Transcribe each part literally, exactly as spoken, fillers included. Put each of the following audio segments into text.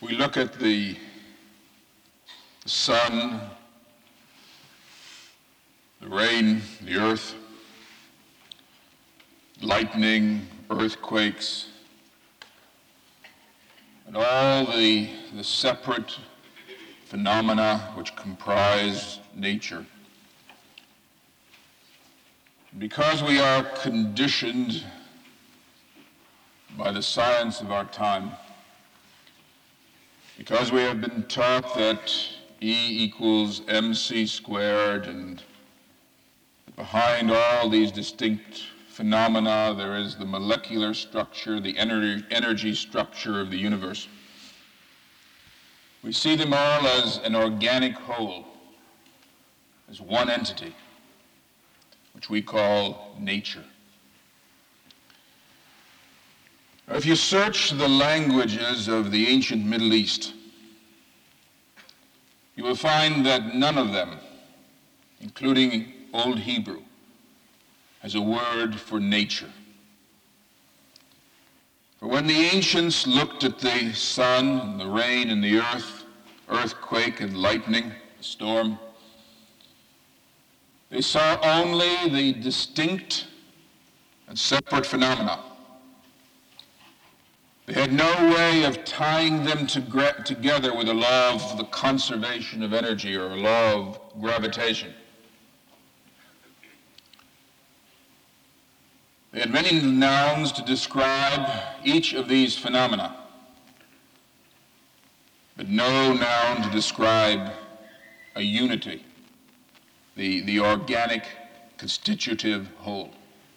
We look at the, the sun, the rain, the earth, lightning, earthquakes, and all the, the separate phenomena which comprise nature. Because we are conditioned by the science of our time, because we have been taught that E equals mc squared, and behind all these distinct phenomena there is the molecular structure, the energy, energy structure of the universe. We see them all as an organic whole, as one entity, which we call nature. If you search the languages of the ancient Middle East, you will find that none of them, including Old Hebrew, has a word for nature. For when the ancients looked at the sun and the rain and the earth, earthquake and lightning, the storm, they saw only the distinct and separate phenomena. They had no way of tying them to gra- together with a law of the conservation of energy or a law of gravitation. They had many nouns to describe each of these phenomena, but no noun to describe a unity, the, the organic, constitutive whole.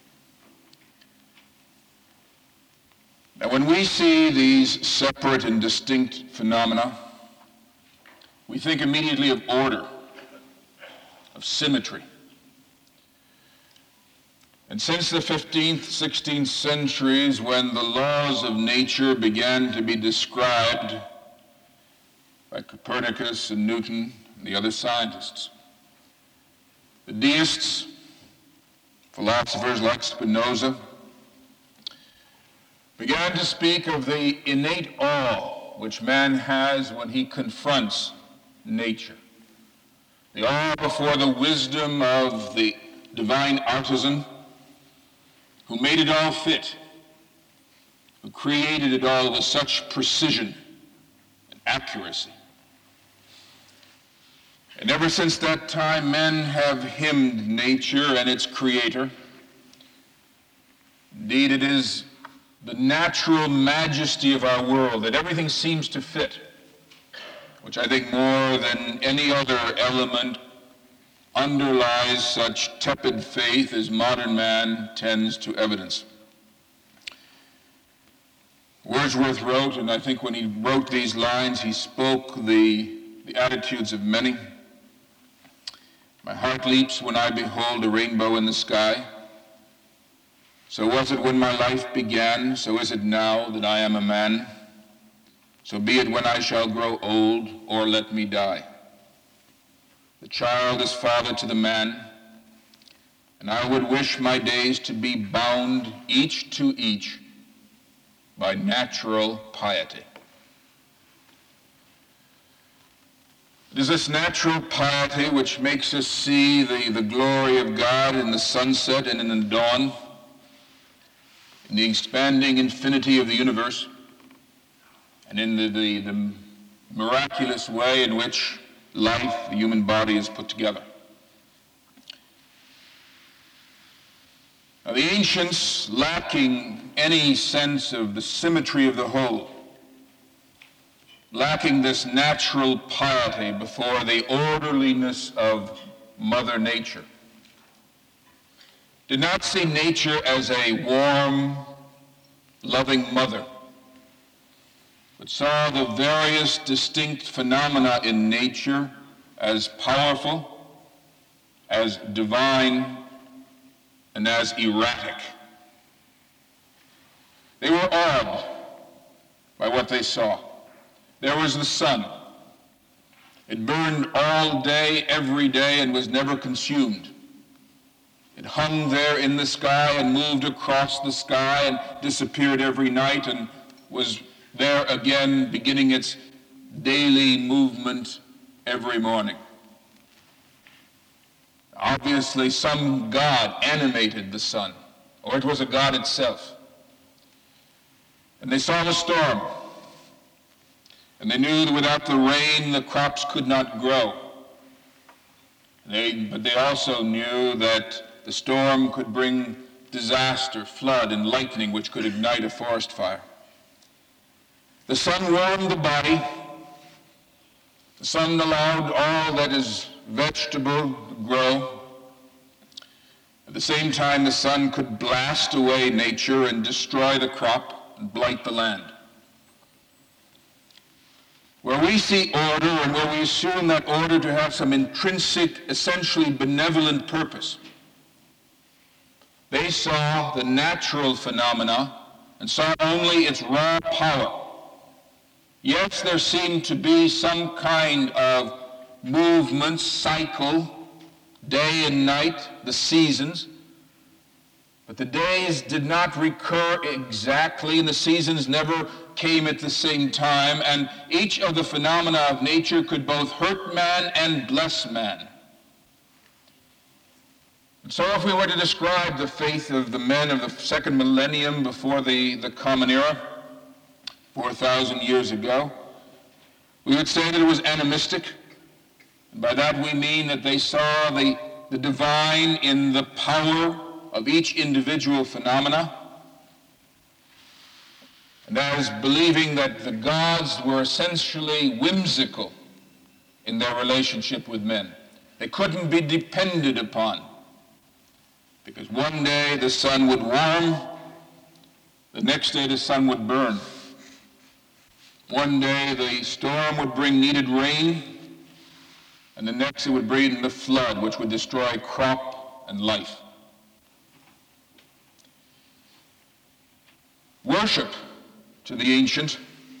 Now, when we see these separate and distinct phenomena, we think immediately of order, of symmetry. And since the fifteenth, sixteenth centuries, when the laws of nature began to be described by Copernicus and Newton and the other scientists, the deists, philosophers like Spinoza, began to speak of the innate awe which man has when he confronts nature. The awe before the wisdom of the divine artisan who made it all fit, who created it all with such precision and accuracy. And ever since that time, men have hymned nature and its creator. Indeed, it is the natural majesty of our world, that everything seems to fit, which I think more than any other element underlies such tepid faith as modern man tends to evidence. Wordsworth wrote, and I think when he wrote these lines, he spoke the, the attitudes of many. My heart leaps when I behold a rainbow in the sky. So was it when my life began, so is it now that I am a man. So be it when I shall grow old, or let me die. The child is father to the man, and I would wish my days to be bound each to each by natural piety. It is this natural piety which makes us see the, the glory of God in the sunset and in the dawn, in the expanding infinity of the universe, and in the, the, the miraculous way in which life, the human body, is put together. Now, the ancients, lacking any sense of the symmetry of the whole, lacking this natural piety before the orderliness of Mother Nature, did not see nature as a warm, loving mother, but saw the various distinct phenomena in nature as powerful, as divine, and as erratic. They were awed by what they saw. There was the sun. It burned all day, every day, and was never consumed. It hung there in the sky and moved across the sky and disappeared every night and was there again, beginning its daily movement every morning. Obviously, some god animated the sun, or it was a god itself. And they saw the storm, and they knew that without the rain, the crops could not grow. They, but they also knew that the storm could bring disaster, flood, and lightning, which could ignite a forest fire. The sun warmed the body. The sun allowed all that is vegetable to grow. At the same time, the sun could blast away nature and destroy the crop and blight the land. Where we see order and where we assume that order to have some intrinsic, essentially benevolent purpose, they saw the natural phenomena and saw only its raw power. Yes, there seemed to be some kind of movement, cycle, day and night, the seasons, but the days did not recur exactly, and the seasons never came at the same time, and each of the phenomena of nature could both hurt man and bless man. And so if we were to describe the faith of the men of the second millennium before the, the Common Era, four thousand years ago, we would say that it was animistic. And by that we mean that they saw the, the divine in the power of each individual phenomena, and as believing that the gods were essentially whimsical in their relationship with men. They couldn't be depended upon, because one day the sun would warm, the next day the sun would burn. One day the storm would bring needed rain, and the next it would bring the flood, which would destroy crop and life. Worship, to the ancient,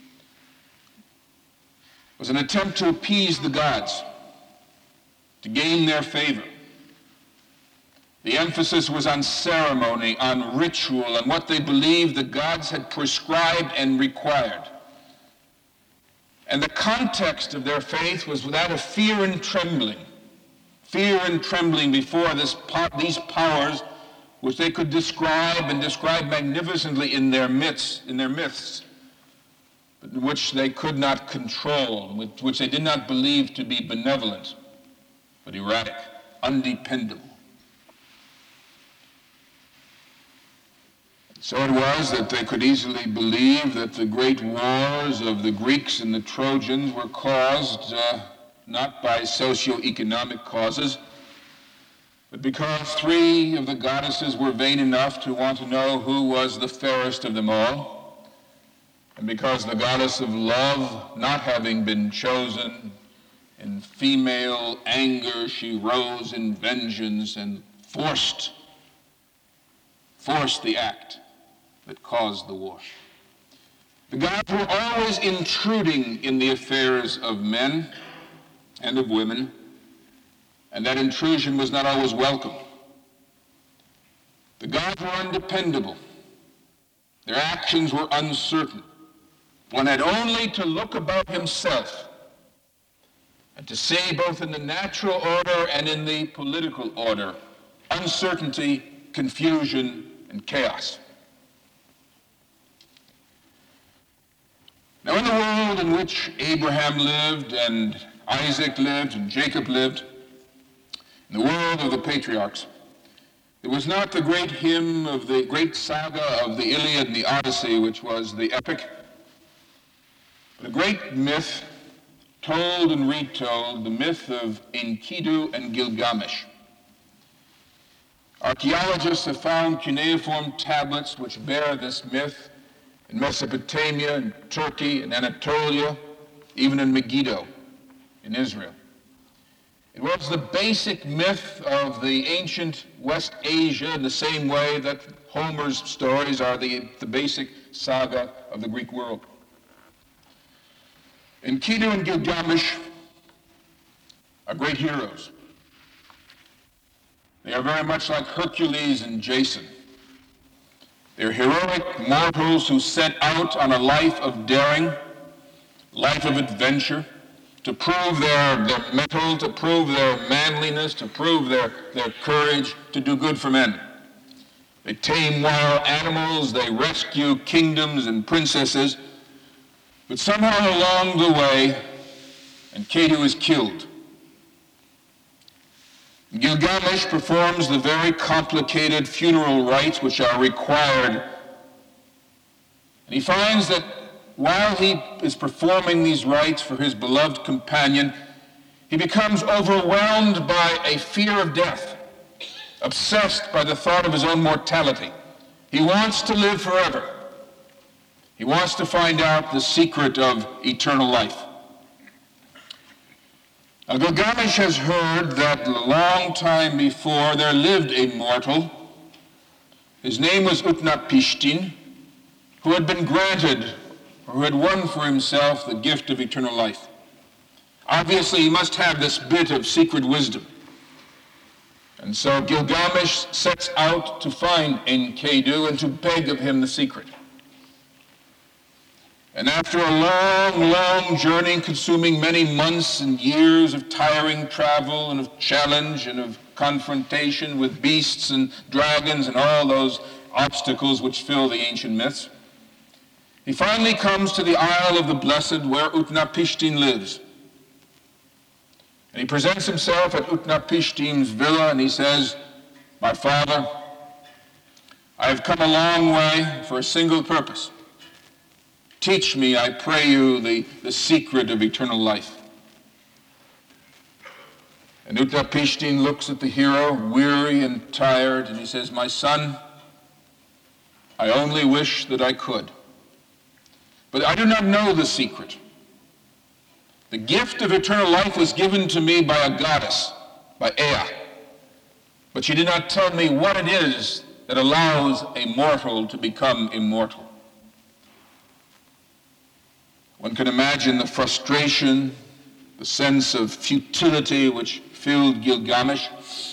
was an attempt to appease the gods, to gain their favor. The emphasis was on ceremony, on ritual, on what they believed the gods had prescribed and required. And the context of their faith was that of fear and trembling. Fear and trembling before this po- these powers which they could describe and describe magnificently in their myths, in their myths, but which they could not control, which they did not believe to be benevolent, but erratic, undependable. So it was that they could easily believe that the great wars of the Greeks and the Trojans were caused uh, not by socio-economic causes, but because three of the goddesses were vain enough to want to know who was the fairest of them all, and because the goddess of love, not having been chosen, in female anger she rose in vengeance and forced, forced the act that caused the war. The gods were always intruding in the affairs of men and of women, and that intrusion was not always welcome. The gods were undependable. Their actions were uncertain. One had only to look about himself and to see, both in the natural order and in the political order, uncertainty, confusion, and chaos. Now, in the world in which Abraham lived and Isaac lived and Jacob lived, in the world of the patriarchs, it was not the great hymn of the great saga of the Iliad and the Odyssey, which was the epic, but a great myth told and retold, the myth of Enkidu and Gilgamesh. Archaeologists have found cuneiform tablets which bear this myth in Mesopotamia, in Turkey, in Anatolia, even in Megiddo, in Israel. It was the basic myth of the ancient West Asia in the same way that Homer's stories are the, the basic saga of the Greek world. Enkidu and Gilgamesh are great heroes. They are very much like Hercules and Jason. They're heroic mortals who set out on a life of daring, life of adventure, to prove their, their mettle, to prove their manliness, to prove their, their courage, to do good for men. They tame wild animals, they rescue kingdoms and princesses, but somehow along the way, Enkidu is killed. Gilgamesh performs the very complicated funeral rites which are required. And he finds that while he is performing these rites for his beloved companion, he becomes overwhelmed by a fear of death, obsessed by the thought of his own mortality. He wants to live forever. He wants to find out the secret of eternal life. Now, Gilgamesh has heard that a long time before there lived a mortal. His name was Utnapishtim, who had been granted, or who had won for himself the gift of eternal life. Obviously, he must have this bit of secret wisdom. And so Gilgamesh sets out to find Enkidu and to beg of him the secret. And after a long, long journey consuming many months and years of tiring travel and of challenge and of confrontation with beasts and dragons and all those obstacles which fill the ancient myths, he finally comes to the Isle of the Blessed where Utnapishtim lives. And he presents himself at Utnapishtim's villa and he says, "My father, I have come a long way for a single purpose. Teach me, I pray you, the, the secret of eternal life." And Utnapishtim looks at the hero, weary and tired, and he says, "My son, I only wish that I could. But I do not know the secret. The gift of eternal life was given to me by a goddess, by Ea. But she did not tell me what it is that allows a mortal to become immortal." One can imagine the frustration, the sense of futility which filled Gilgamesh.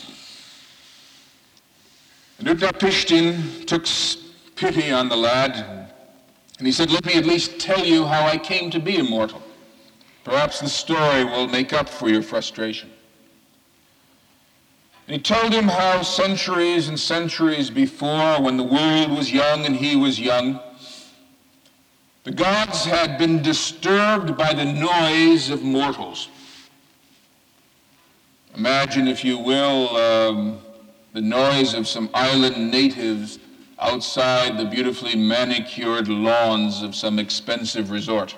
And Utnapishtim took pity on the lad, and he said, "Let me at least tell you how I came to be immortal. Perhaps the story will make up for your frustration." And he told him how centuries and centuries before, when the world was young and he was young, the gods had been disturbed by the noise of mortals. Imagine, if you will, um, the noise of some island natives outside the beautifully manicured lawns of some expensive resort.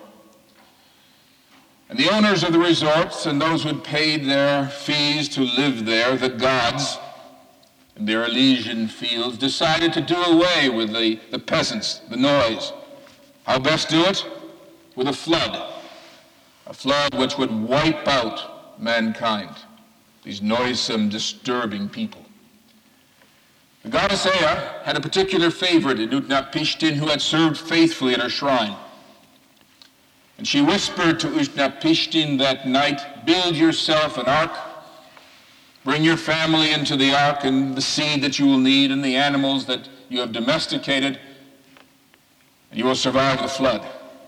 And the owners of the resorts and those who had paid their fees to live there, the gods, in their Elysian fields, decided to do away with the, the peasants, the noise. How best do it? With a flood. A flood which would wipe out mankind, these noisome, disturbing people. The goddess Ea had a particular favorite in Utnapishtim who had served faithfully at her shrine. And she whispered to Utnapishtim that night, "Build yourself an ark, bring your family into the ark and the seed that you will need and the animals that you have domesticated, and you will survive the flood."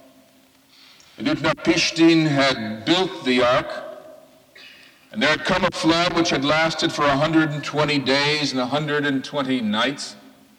And Utnapishtim had built the ark, and there had come a flood which had lasted for one hundred twenty days and one hundred twenty nights.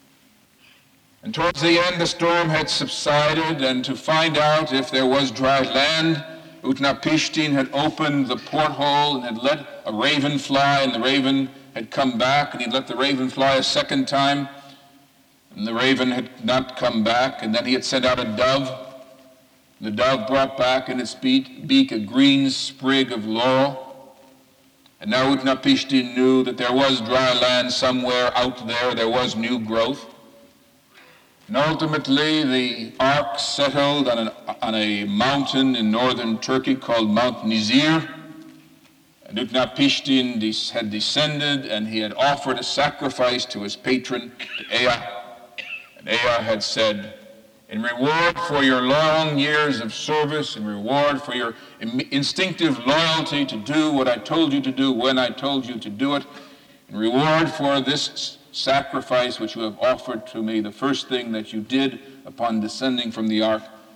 And towards the end, the storm had subsided, and to find out if there was dry land, Utnapishtim had opened the porthole and had let a raven fly, and the raven had come back, and he'd let the raven fly a second time, and the raven had not come back, and then he had sent out a dove. The dove brought back in its beak a green sprig of laurel. And now Utnapishtim knew that there was dry land somewhere out there, there was new growth. And ultimately the ark settled on, an, on a mountain in northern Turkey called Mount Nizir. And Utnapishtim had descended, and he had offered a sacrifice to his patron, to Ea. And Ea had said, "In reward for your long years of service, in reward for your instinctive loyalty to do what I told you to do when I told you to do it, in reward for this sacrifice which you have offered to me, the first thing that you did upon descending from the ark,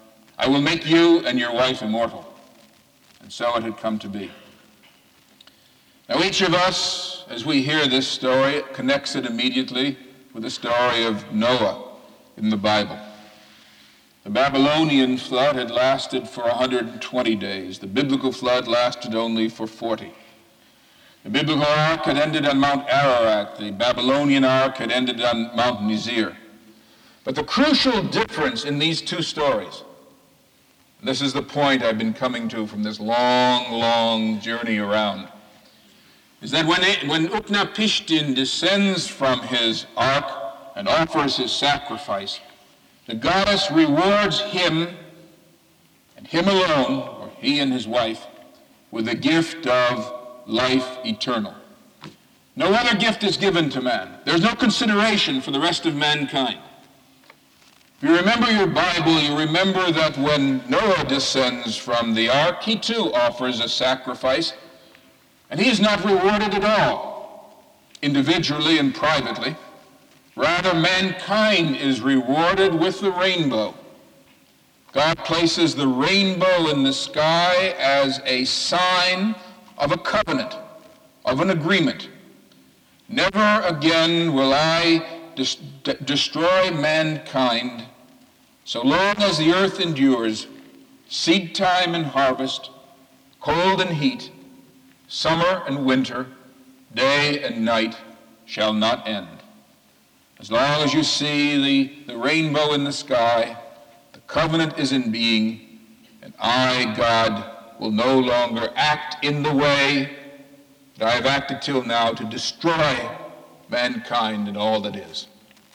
I will make you and your wife immortal. And so it had come to be. Now each of us, as we hear this story, connects it immediately with the story of Noah in the Bible. The Babylonian flood had lasted for one hundred twenty days. The biblical flood lasted only for forty. The biblical ark had ended on Mount Ararat. The Babylonian ark had ended on Mount Nizir. But the crucial difference in these two stories, and this is the point I've been coming to from this long, long journey around, is that when, it, when Utnapishtim descends from his ark and offers his sacrifice, the goddess rewards him, and him alone, or he and his wife, with the gift of life eternal. No other gift is given to man. There's no consideration for the rest of mankind. If you remember your Bible, you remember that when Noah descends from the ark, he too offers a sacrifice, and he is not rewarded at all, individually and privately. Rather, mankind is rewarded with the rainbow. God places the rainbow in the sky as a sign of a covenant, of an agreement. Never again will I dis- d- destroy mankind so long as the earth endures, seed time and harvest, cold and heat, summer and winter, day and night shall not end. As long as you see the, the rainbow in the sky, the covenant is in being, and I, God, will no longer act in the way that I have acted till now to destroy mankind and all that is.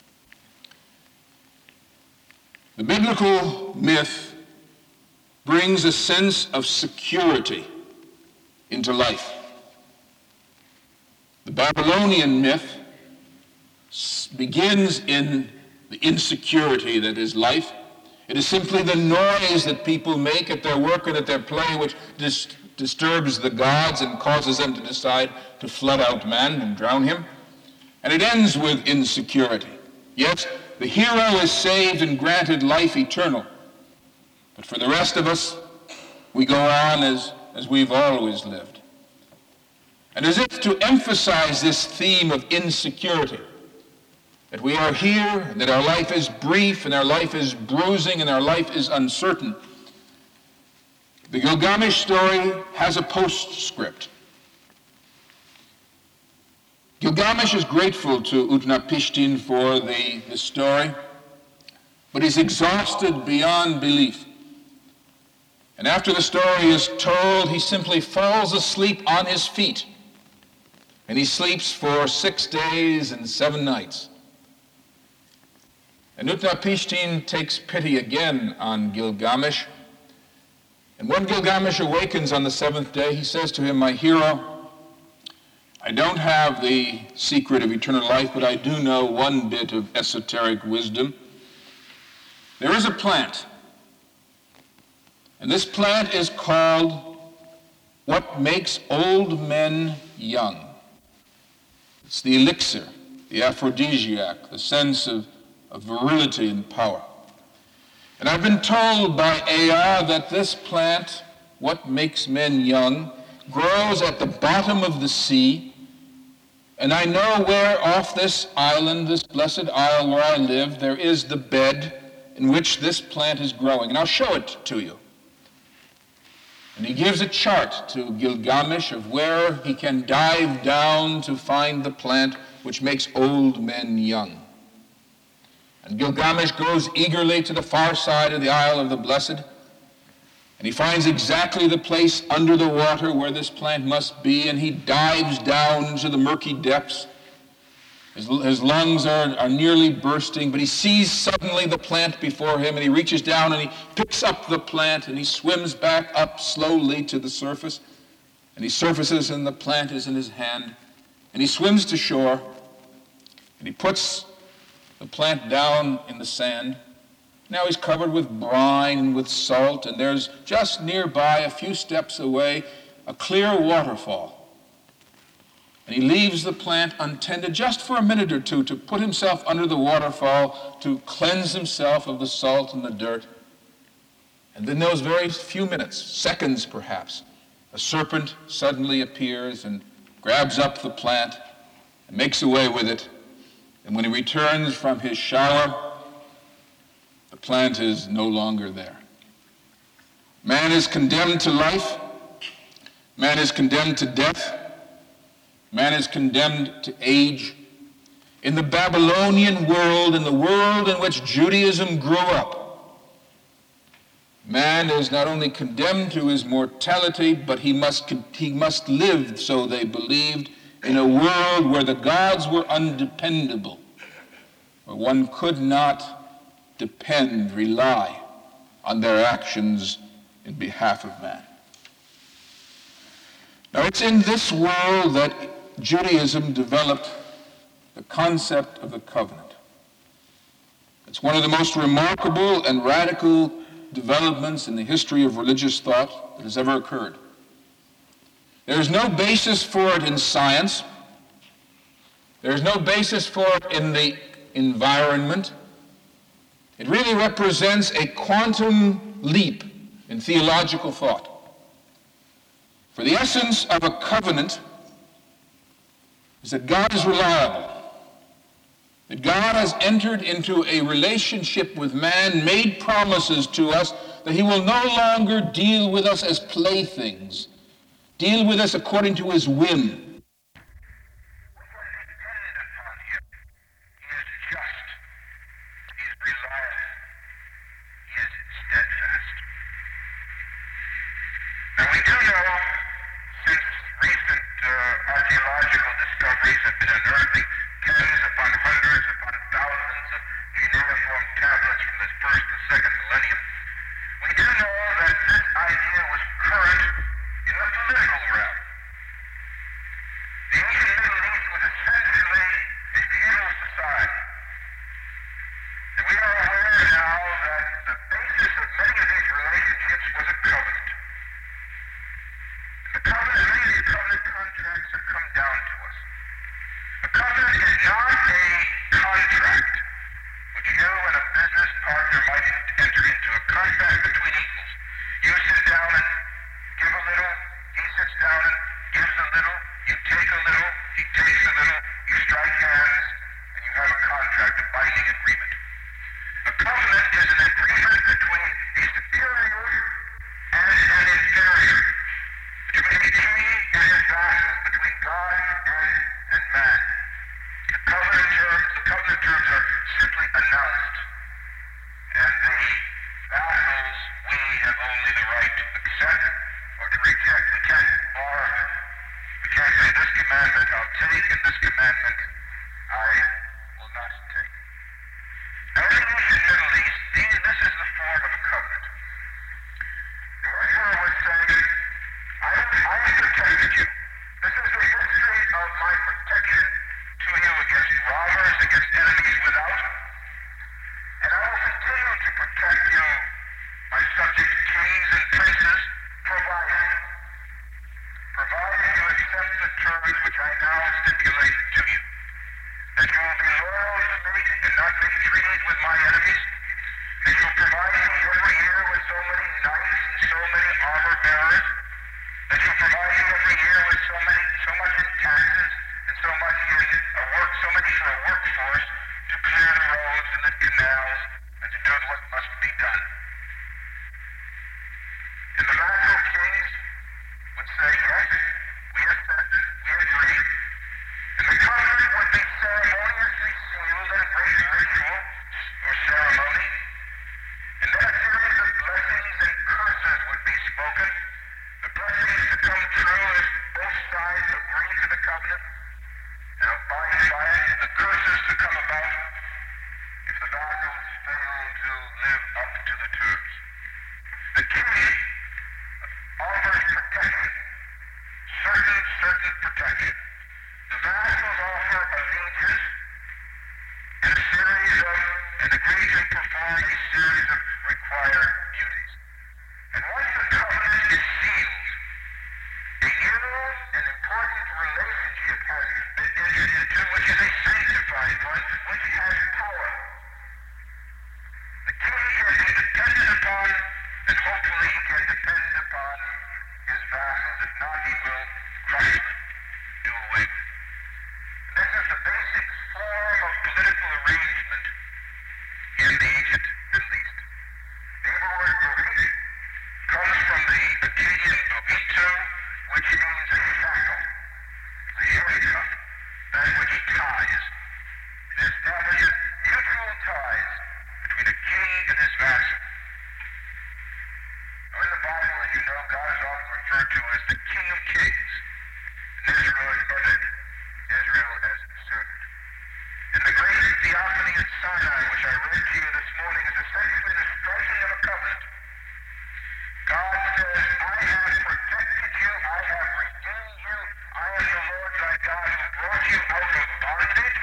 The biblical myth brings a sense of security into life. The Babylonian myth begins in the insecurity that is life. It is simply the noise that people make at their work and at their play which dis- disturbs the gods and causes them to decide to flood out man and drown him. And it ends with insecurity. Yes, the hero is saved and granted life eternal. But for the rest of us, we go on as, as we've always lived. And as if to emphasize this theme of insecurity, that we are here, that our life is brief, and our life is bruising, and our life is uncertain, the Gilgamesh story has a postscript. Gilgamesh is grateful to Utnapishtim for the, the story, but he's exhausted beyond belief. And after the story is told, he simply falls asleep on his feet. And he sleeps for six days and seven nights. And Utnapishtim takes pity again on Gilgamesh. And when Gilgamesh awakens on the seventh day, he says to him, "My hero, I don't have the secret of eternal life, but I do know one bit of esoteric wisdom. There is a plant, and this plant is called what makes old men young. It's the elixir, the aphrodisiac, the sense of, of virility and power. And I've been told by Ea that this plant, what makes men young, grows at the bottom of the sea, and I know where off this island, this blessed isle where I live, there is the bed in which this plant is growing, and I'll show it to you." And he gives a chart to Gilgamesh of where he can dive down to find the plant which makes old men young. And Gilgamesh goes eagerly to the far side of the Isle of the Blessed, and he finds exactly the place under the water where this plant must be, and he dives down into the murky depths. His, his lungs are, are nearly bursting, but he sees suddenly the plant before him, and he reaches down and he picks up the plant, and he swims back up slowly to the surface, and he surfaces, and the plant is in his hand, and he swims to shore, and he puts the plant down in the sand. Now he's covered with brine and with salt, and there's just nearby, a few steps away, a clear waterfall. And he leaves the plant untended just for a minute or two to put himself under the waterfall to cleanse himself of the salt and the dirt. And in those very few minutes, seconds perhaps, a serpent suddenly appears and grabs up the plant and makes away with it. And when he returns from his shower, the plant is no longer there. Man is condemned to life. Man is condemned to death. Man is condemned to age. In the Babylonian world, in the world in which Judaism grew up, man is not only condemned to his mortality, but he must, he must live, so they believed, in a world where the gods were undependable, where one could not depend, rely on their actions in behalf of man. Now, it's in this world that Judaism developed the concept of the covenant. It's one of the most remarkable and radical developments in the history of religious thought that has ever occurred. There is no basis for it in science. There is no basis for it in the environment. It really represents a quantum leap in theological thought. For the essence of a covenant is that God is reliable, that God has entered into a relationship with man, made promises to us that he will no longer deal with us as playthings, deal with us according to his whim. Which I now stipulate to you, that you will be loyal to Bogit comes from the Akkadian bogito, which means a shackle, a handcuff, that which ties. It establishes mutual ties between a king and his vassal. Now in the Bible, as you know, God is often referred to as the King of Kings, and Israel as Ebed, Israel as servant. And the great theophany at Sinai, which I read to you this morning, is essentially the striking of a covenant. God says, I have protected you, I have redeemed you, I am the Lord thy God who brought you out of bondage.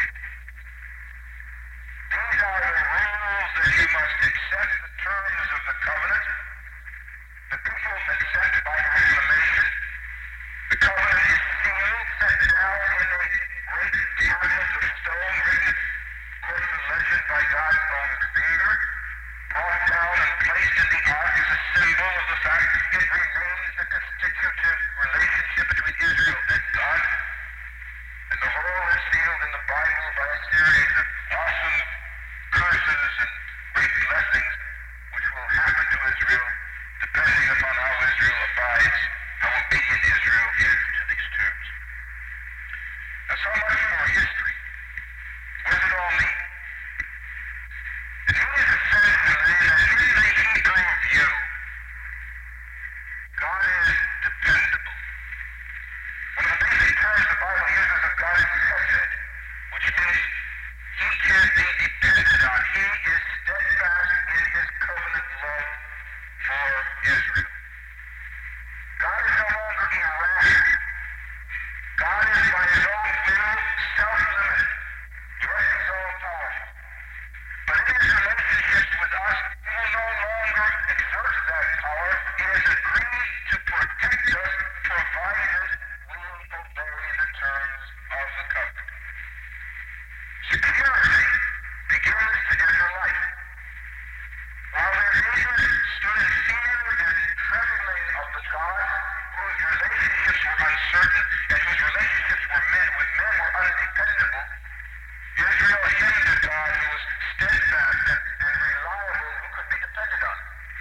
These are the rules that you must accept, the terms of the covenant. The people accept by acclamation. The covenant is sealed, set down in a great tablet of stone, written, according to legend, by God's own creator, brought down and placed in the ark as a symbol of the fact it remains the constitutive relationship between Israel and God. And the whole is sealed in the Bible by a series of awesome curses and great blessings which will happen to Israel depending upon how Israel abides, how obedient Israel is to these terms. Now, so much for history. What does it all mean? It means essentially that in the Hebrew view, God is dependable. One of the basic terms the Bible uses of God is chesed, which means he can be depended on. He is steadfast in his covenant love for Israel. God is no longer irrational. God is by his own will self-limited. He reigns all powerful. But in his relationships with us, he will no longer exert that power. He has agreed to protect us, provided we obey the terms of the covenant. Security begins to enter life. While their neighbors stood in fear and trembling of the God whose relationships were uncertain and whose relationships were met with men were undependable, Israel hid a God who was steadfast and, and reliable, who could be depended on.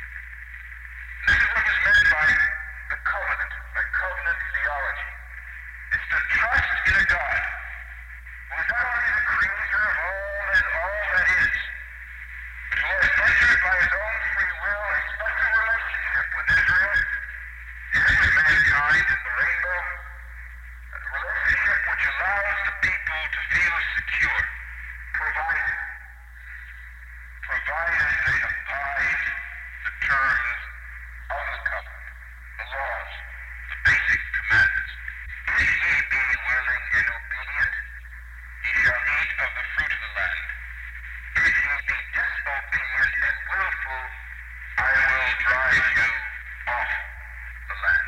This is what is meant by the covenant, by covenant theology. It's to trust in a God who is not only the creator of all and all that is, but who has entered by his own free will a special relationship with Israel and with mankind in the rainbow, a relationship which allows the people to feel secure, provided, provided they abide the terms of the covenant, the laws, the basic commandments. If ye be willing and obedient, ye shall eat of the fruit of the land. If ye be disobedient and willful, I will drive you off the land.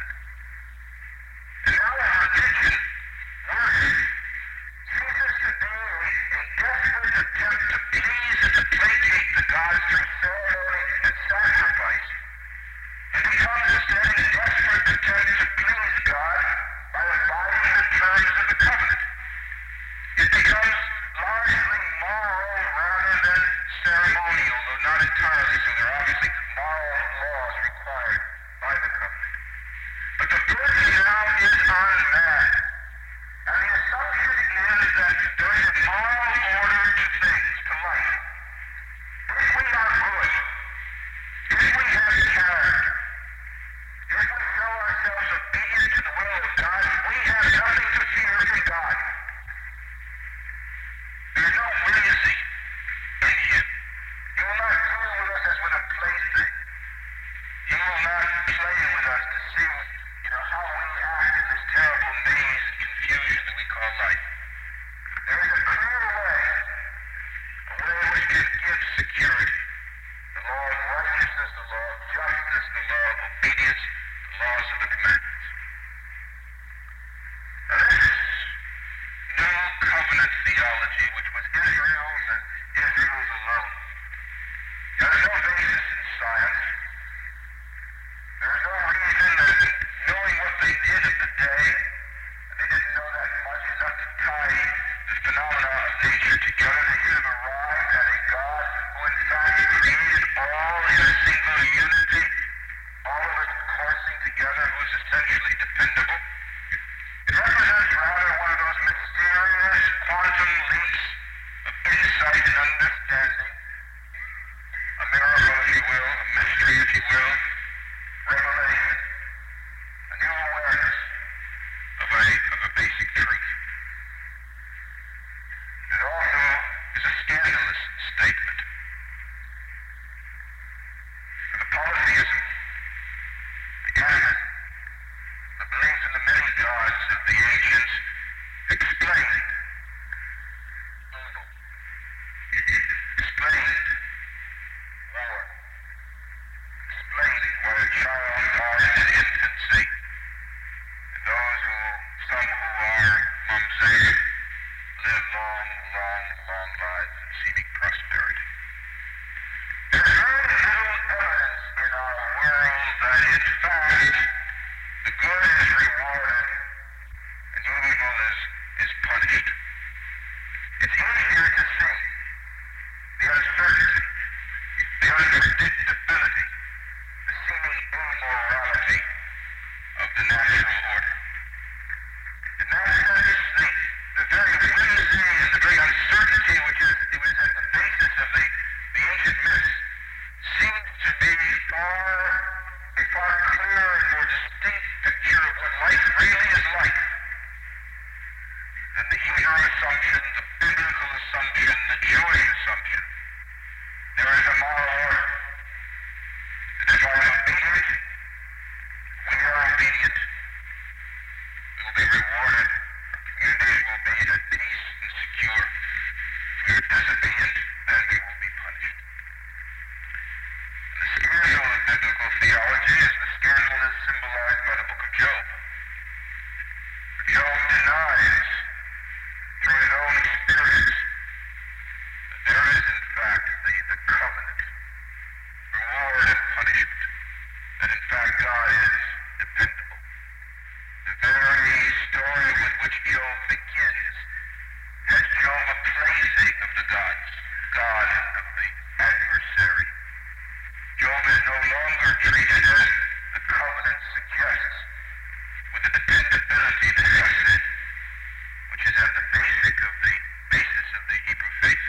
And now religion, worship, ceases to be a, a desperate attempt to please and to placate the gods through ceremony and sacrifice, and becomes instead a desperate attempt to please God by abiding the terms of the covenant. It becomes largely moral rather than ceremonial, though not entirely, so there are obviously moral laws required by the covenant. But the burden now is on man. And the assumption is that there is a moral order to things, to life. If we are good, if we have character, if we show ourselves obedient to the will of God, we have nothing to fear from God. There's no whimsy in him. He will not deal with us as with a plaything. He will not play with us to see, you know, how we act in this terrible maze and confusion that we call life. There is a clear way, a way which can give security. The law of righteousness, the law of justice, the law of obedience, the laws of the commandments. Now this new covenant theology, which was Israel's and Israel's alone, there is no basis in science. There is no reason that knowing what they did at the day, and they didn't know that much enough to tie the phenomena of nature together, they should have arrived at a God who in fact created all in a single unity, child dies in infancy, and those who, some who are mamzerim, live long, long, long lives in seeming prosperity. There's very little evidence in our world that in fact the good is rewarded and evil is, is punished. It's easier to see the uncertainty, the unpredictability, the seeming immorality of the natural order. In that sense, the, the very whimsy and the very uncertainty which is, it was at the basis of the, the ancient myths seems to be far, a far clearer and more distinct picture of what life really is like than the Hebrew assumption, the biblical assumption, the Jewish assumption. There is a moral order. And if I am obedient, we are obedient. We will be rewarded. Our communities will be at peace and secure. If we are disobedient, then we will be punished. And the scandal of biblical theology is the scandal that's symbolized by the book of Job. Job denies, through his own experience, that there is in fact the, the covenant, reward and punishment, that in fact God is dependable. The very story with which Job begins has Job a plaything of the gods, God of the adversary. Job is no longer treated as the covenant suggests, with the dependability, the chesed, which is at the basic of the basis of the Hebrew faith.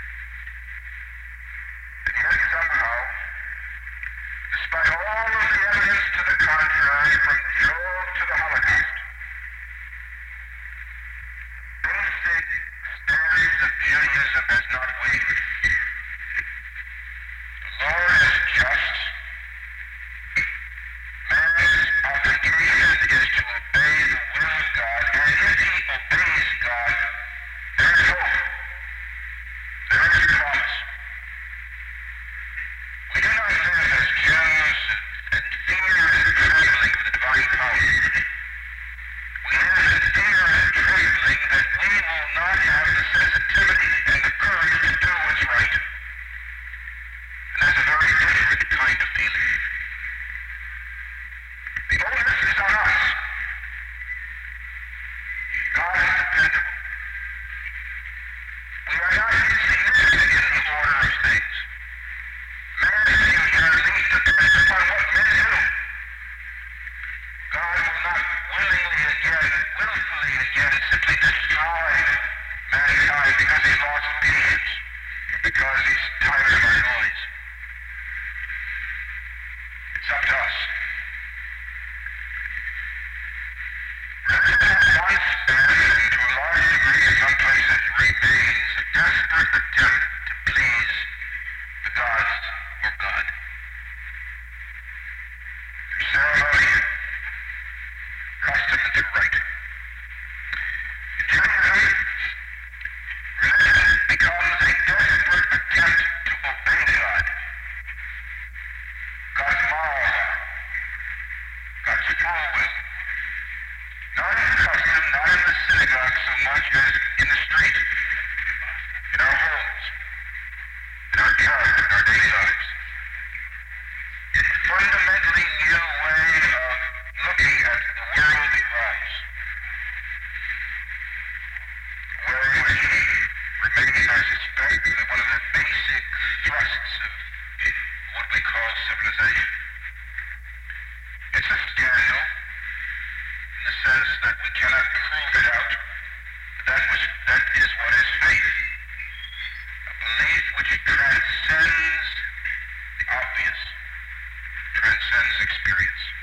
And yet somehow, despite all of the evidence to the contrary, from Job to the Holocaust, the basic stance of Judaism has not wavered. The Lord is just. Man's obligation is to obey the will of God, and if he obeys God, there is hope. There is promise. We do not live as Jews in fear and trembling of the divine power. We live in fear and trembling that we will not have the sensitivity and the courage to do what's right. And that's a very different kind of feeling. The onus is on us. God is dependable. We are not insignificant in the order of things. Man's future leads depends upon what men do. God will not willingly again, willfully again, simply destroy mankind because he's lost obedience, because he's tired of our noise. It's up to us. Religion has once been, and to a large degree in some places remains, a desperate attempt to please the gods or God. Through ceremony, custom, and rite. In Judaism, religion becomes a desperate attempt to obey God. God's moral law, God's full will. Not in custom, not in the synagogue so much as in the street, in our homes, in our character, in our daily lives. It's a fundamentally new way of looking at the world we rise. A way which remains, I suspect, one of the basic thrusts of what we call civilization. It's a scandal in the sense that we cannot prove it out. That, was, that is what is faith. A belief which transcends the obvious, transcends experience.